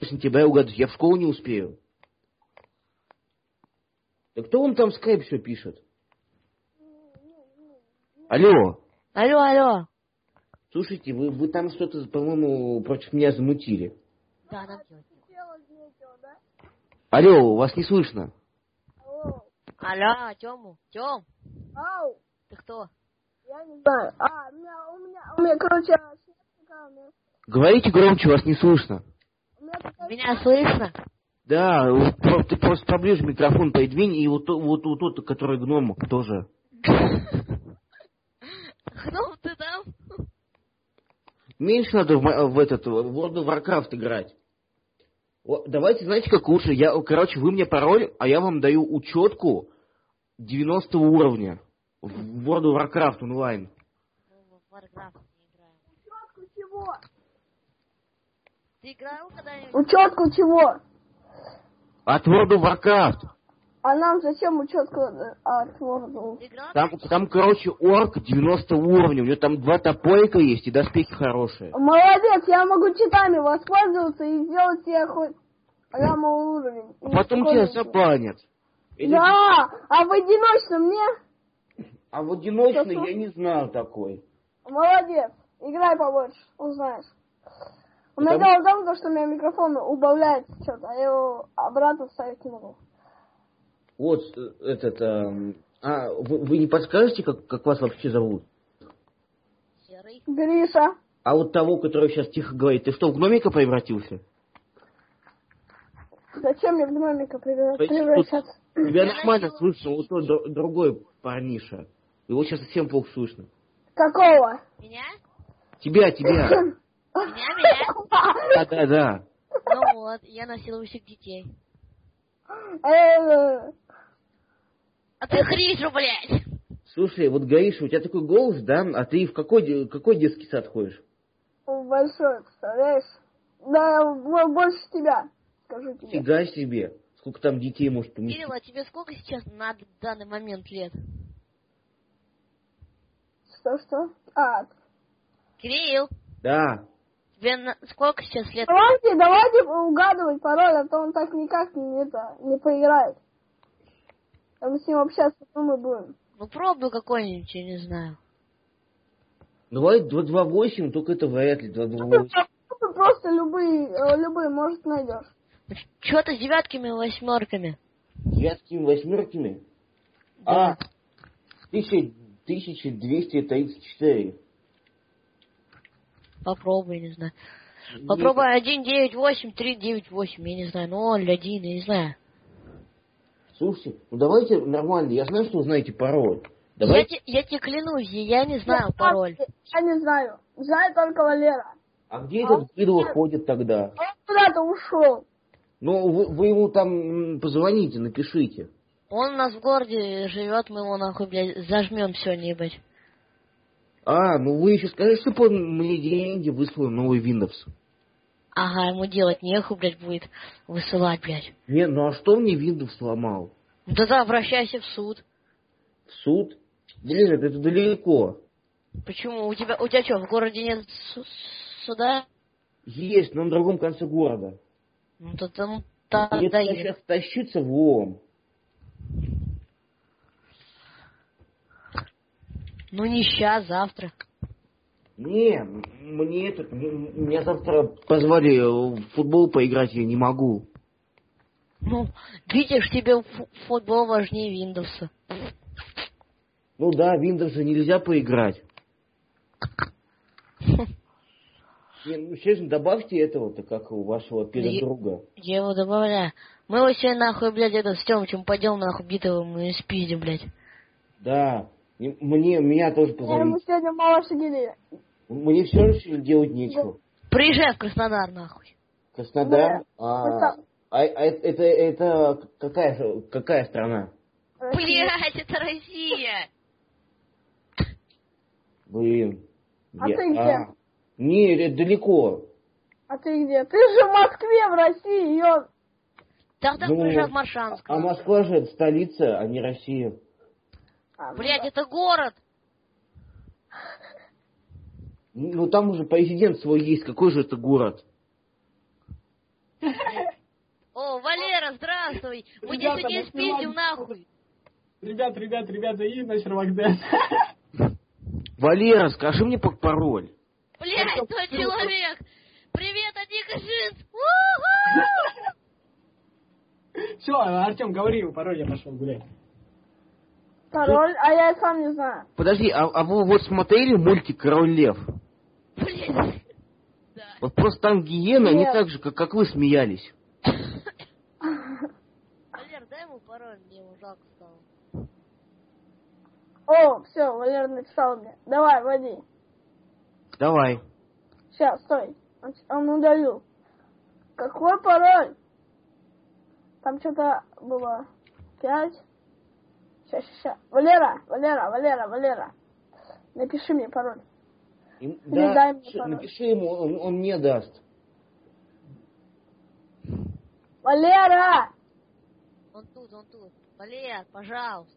сентября угадать, я в школу не успею. Да кто вам там в скайп все пишет? Алло. Алло. Слушайте, вы там что-то, по-моему, против меня замутили. Да, нам делать. Алло, вас не слышно. Алло, Тём. Ау. Ты кто? Я не знаю. У меня, короче, Говорите громче, вас не слышно. Меня слышно? Да, ты просто поближе микрофон подвинь, и вот тот, который гном, тоже. Гном, ты там? Меньше надо в World of Warcraft играть. Давайте, знаете, как лучше? Вы мне пароль, а я вам даю учетку 90 уровня в World of Warcraft онлайн. В Warcraft не играю. Учетку чего? Ты играл когда-нибудь? Учетку чего? От World of Warcraft. А нам зачем учетку от World? Там, короче, орк 90 уровня. У него там 2 топорика есть и доспехи хорошие. Молодец, я могу читами воспользоваться и сделать себе хоть прямо уровень. Потом тебя забанят. Да, а в одиночном не? А в одиночном я не знаю такой. Молодец, играй побольше, узнаешь. У меня дело в том, что у меня микрофон убавляется что-то, а я его обратно вставить не могу. Вот вы не подскажете, как вас вообще зовут? Серый. Гриша. А вот того, который сейчас тихо говорит, ты что, в гномика превратился? Зачем мне в гномика превращаться? Тебя нормально слышно, вот тот другой парниша. Его сейчас совсем плохо слышно. Какого? Меня? Тебя. Меня? Да. Ну вот, я насилую всех детей. А ты Гришу, блядь! Слушай, вот Гриша, у тебя такой голос, да? А ты в какой детский сад ходишь? Большой, представляешь? Да, больше тебя, скажу тебе. Фига себе. Сколько там детей может поместить? Кирилл, а тебе сколько сейчас на данный момент лет? Что? Кирилл! Да. Тебе сколько сейчас лет? Давайте угадывать пароль, а то он так никак не поиграет. А мы с ним общаться мы будем. Ну пробуй какой-нибудь, я не знаю. Давай 228, только это вряд ли 228. Просто любые, может, найдешь. Чё ты с девятками и восьмерками? Девятками, восьмерками? Да. 1234. Попробуй, не знаю. Попробуй 198 398, я не знаю, 0, 1, я не знаю. Слушайте, ну давайте нормально, я знаю, что вы знаете пароль. Давайте... Я тебе клянусь, я не знаю пароль. Я не знаю. Знаю только Валера. А где этот Гидл ходит тогда? Он куда-то ушел. Ну, вы ему там позвоните, напишите. Он у нас в городе живет, мы его нахуй, блядь, зажмем сегодня, ебать. Ну вы еще скажите, чтобы он мне деньги выслал новый Windows. Ага, ему делать нехуй, блядь, будет высылать, блядь. Не, ну а что мне Windows сломал? Да, обращайся в суд. В суд? Блин, это далеко. Почему? У тебя что, в городе нет суда? Есть, но на другом конце города. Ну, то там... Мне сейчас тащиться в лом. Ну, не сейчас, завтра. Не, меня завтра позвали в футбол поиграть, я не могу. Ну, видишь, тебе футбол важнее Windows. Ну да, Windows же нельзя поиграть. Не, ну честно, добавьте этого-то, как у вашего педодруга. Я его добавляю. Мы его сегодня нахуй, блядь, с Тёмычем пойдем нахуй битовым и спиздим, блядь. Да, меня тоже позвали. Мы сегодня мало шагили. Мне все равно делать нечего. Приезжай в Краснодар, нахуй. Краснодар? Это какая страна? Блядь, это Россия! Блин. А ты где? Не, это далеко. А ты где? Ты же в Москве, в России, ёп. Тогда приезжай в Моршанск. А Москва же это столица, а не Россия. Блядь, это город. Ну там уже президент свой есть, какой же это город? О, Валера, здравствуй! Мы тебя сегодня спиздим нахуй! Ребята, и на Сервак-Дэн. Валера, скажи мне пароль. Блядь, тот человек! Привет, Адика Жинс! Все, Артем, говори ему пароль, я пошел гулять. Пароль? А я и сам не знаю. Подожди, а вы вот смотрели мультик «Король Лев»? Блядь. Да. Вот просто там гиены, они Нет. так же, как вы смеялись. Валер, дай ему пароль, мне его жалко стало. О, все, Валера написал мне. Давай, вводи. Давай. Сейчас, стой. Он удалил. Какой пароль? Там что-то было 5. Сейчас. Валера. Напиши мне пароль. Да, дай мне пароль. напиши ему, он не даст. Валера! Он тут. Валер, пожалуйста.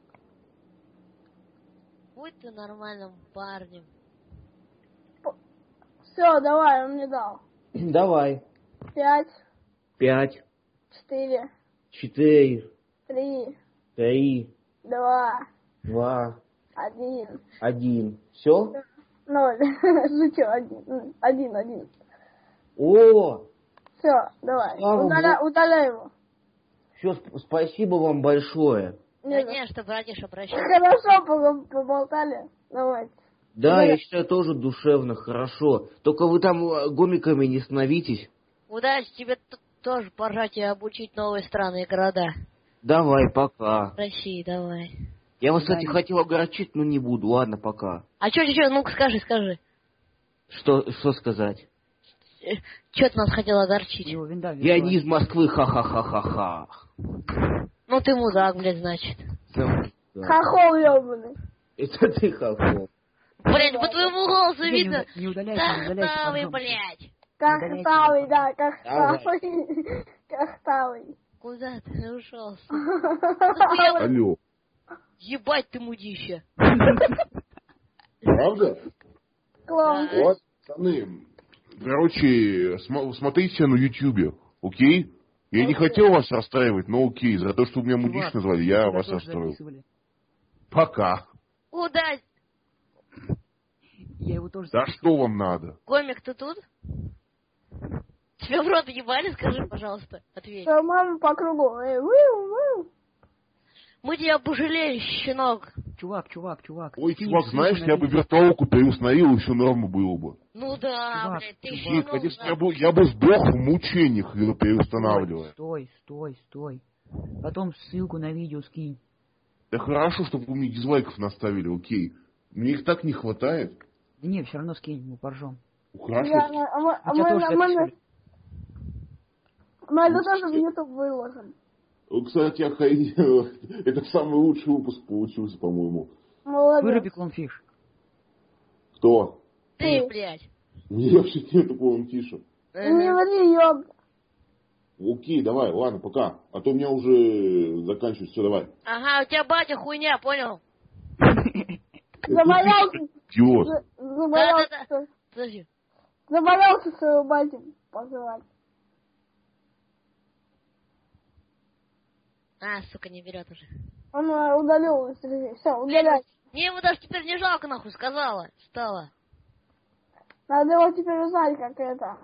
Будь ты нормальным парнем. Все, давай, он мне дал. Давай. 5, 5, 4, 4, 3, 3, 2, 2, 1. 1. Все? 0. Шучу, 1. О! Все, давай. Слава Удаляй его. Все, спасибо вам большое. Не Конечно, братиш, обращайся. Хорошо поболтали. Давайте. Да, я считаю, тоже душевно, хорошо. Только вы там гомиками не становитесь. Удачи тебе тоже поржать и обучить новые страны и города. Давай, пока. России, давай. Я вас, кстати, хотел огорчить, но не буду. Ладно, пока. А чё, ну-ка скажи. Что сказать? Чё ты нас хотел огорчить? Я не из Москвы, ха-ха-ха-ха-ха. Ну ты мудак, блядь, значит. Хохол ёбаный. Это ты хохол. Блядь, по твоему голосу видно. Не удаляйте, Кахтавый, пожалуйста. блядь. Кахтавый, да, Кахтавый. Куда ты ушел? Нахуя? Алло. Ебать ты мудища. Правда? Клоун. Вот, пацаны. Короче, смотрите на Ютьюбе, окей? Я не хотел вас расстраивать, но окей. За то, что вы меня мудищ назвали, я вас расстроил. Пока. Удачи. Я его тоже... Да что вам надо? Комик, ты тут? Тебя в рот ебали, скажи, пожалуйста, ответь. Мама по кругу. Ву. Мы тебя пожалели, щенок. Чувак. Ой, Ты чувак, не знаешь, слышно я бы видео. виртуалку переустановил, и все норма было бы. Ну да, Чувак, блядь, ты чувак. Нет, щенок. конечно, да. я бы сдох в мучениях, его переустанавливая. Стой. Потом ссылку на видео скинь. Да хорошо, чтобы вы мне дизлайков наставили, окей. Мне их так не хватает. Да не, все равно скинь, мы поржем. Хорошо. Мы это тоже в YouTube выложим. Кстати, охренел. Это самый лучший выпуск получился, по-моему. Молодец. Выруби клонфиш. Кто? Ты, блядь. Мне вообще нет такого фиша. Не ври, ёб. Окей, давай, ладно, пока. А то у меня уже заканчивается. Все, давай. Ага, у тебя батя хуйня, понял? Забоялся. Идиот. Да. Подожди. Забоялся своего батю позывать. А, сука, не берет уже. Он удалил. Все, удаляй. Мне его даже теперь не жалко, нахуй, сказала. Стала. Надо его теперь узнать, как это.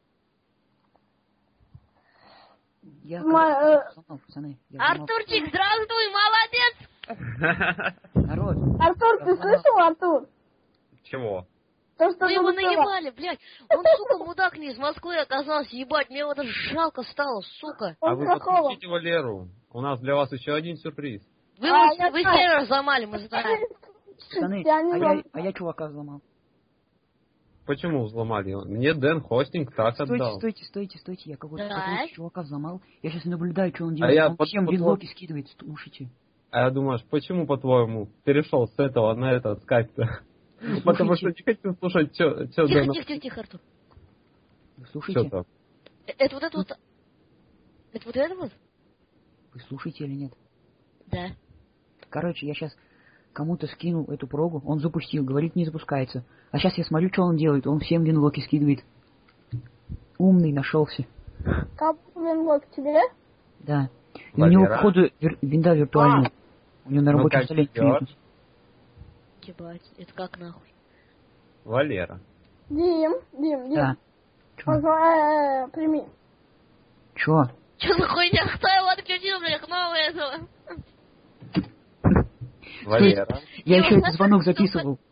Я сломал, пацаны. Я сломал. Артурчик, здравствуй, молодец! Народ. Артур, ты слышал, Артур? Чего? То, что Мы его ты сказал. наебали, блядь. Он, сука, мудак не из Москвы оказался, ебать. Мне его даже жалко стало, сука. А Он вы какого? подключите Валеру. У нас для вас еще один сюрприз. Вы я знаю. сервер взломали, мы знаем. Пацаны, Я не знаю. а я чувака взломал. Почему взломали? Мне Дэн хостинг так отдал. Стойте, я какого-то Да. чувака взломал. Я сейчас наблюдаю, что он А делает. я Он под- всем под- винлоки скидывает, слушайте. А я думаешь, почему, по-твоему, перешел с этого на этот скайп-то? Потому что не хочу слушать, что Дэн... Тихо, Артур. Вы Что слушаете? там? Это вот это вот... Это вот это вот? Вы слушаете или нет? Да. Короче, я сейчас кому-то скинул эту прогу, он запустил, говорит, не запускается. А сейчас я смотрю, что он делает, он всем винлоки скидывает. Умный нашелся. Кому винлог тебе? Да. И у него, Валера. походу, винда виртуальная. У него на рабочем как столе идёт? нет. Ебать, это как нахуй? Валера. Дим. Да. Чё? Прими. Чё? Че за хуйня? Кто его отключил, блядь, нового этого? Валера. Я еще этот звонок записывал.